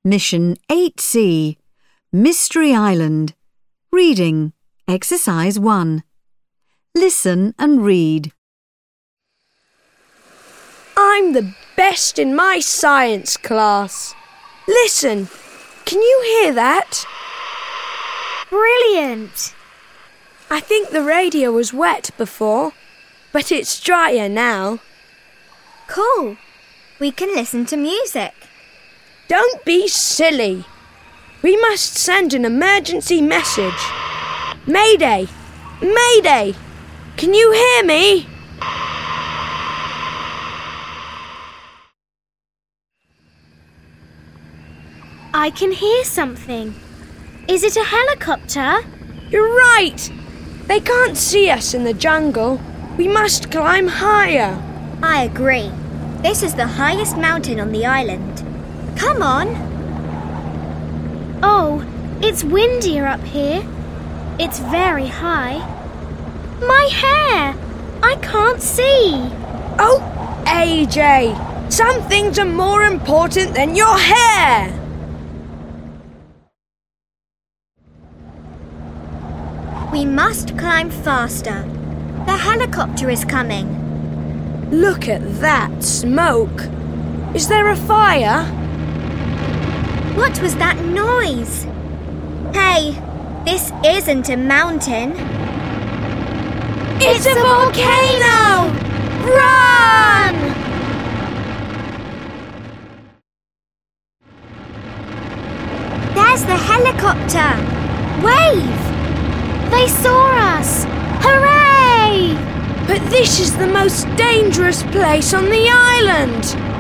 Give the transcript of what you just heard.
Mission 8C, Mystery Island. Reading, Exercise 1. Listen and read. I'm the best in my science class. Listen, can you hear that? Brilliant! I think the radio was wet before, but it's drier now. Cool. We can listen to music. Don't be silly. We must send an emergency message. Mayday! Mayday! Can you hear me? I can hear something. Is it a helicopter? You're right. They can't see us in the jungle. We must climb higher. I agree. This is the highest mountain on the island. Come on. Oh, it's windier up here. It's very high. My hair! I can't see. Oh, AJ, some things are more important than your hair. We must climb faster. The helicopter is coming. Look at that smoke. Is there a fire? What was that noise? Hey, this isn't a mountain. It's a volcano! Run! There's the helicopter. Wave! They saw us! Hooray! But this is the most dangerous place on the island.